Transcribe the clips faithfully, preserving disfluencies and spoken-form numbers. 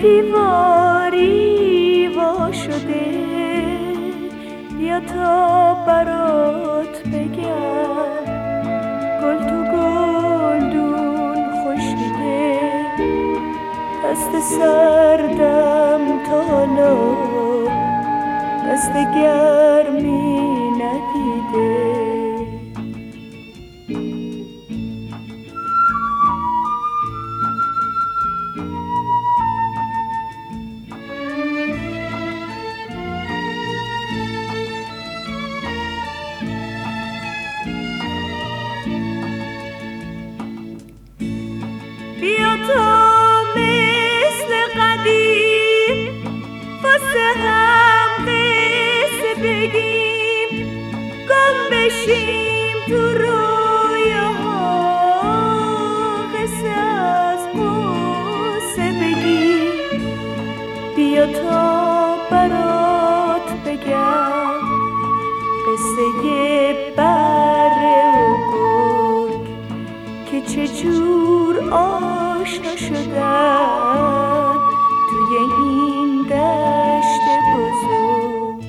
دیواری وا شده، بیا تا برات بگم گل تو گلدون خشکیده، دست سردم تا حالا دست گرمی ندیده. بیا تا مثل قدیم واسه هم قصه بگیم، گم بشیم تو رویاها، قصه از قصه بگیم. بیا تا برات بگم قصه بره و گرگ که چجور آشنا شدن توی این دشت بزرگ.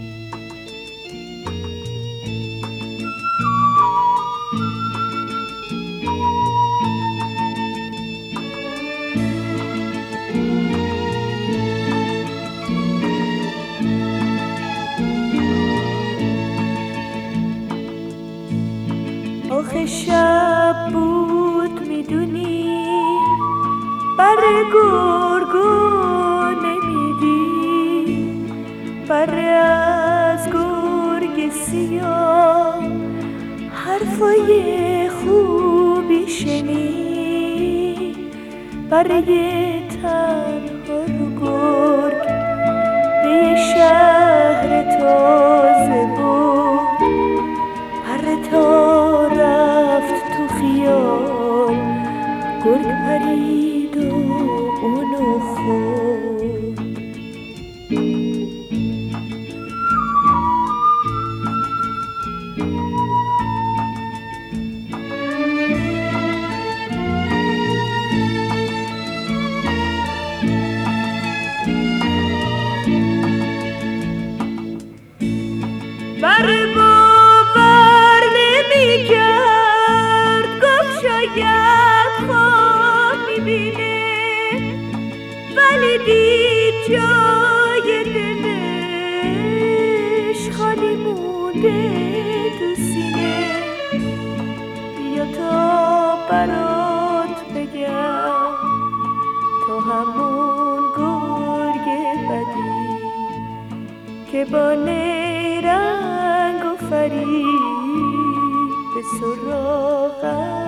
آخه شب بود میدونی بره گرگو نمیدی، بره از گرگ سیاه حرفای خوبی شنید، بره تنها رو گرگ به یه شهر تازه بود، بره تا رفت تو خیال گرگ پرید و اونو خورد. بره باور نمی کرد، گفت شاید خواب میبینه، ولی دید جای دلش خالی مونده تو سینه. بیا تا برات بگم تو همون گرگ بدی که با نیرنگ و فریب به سراغم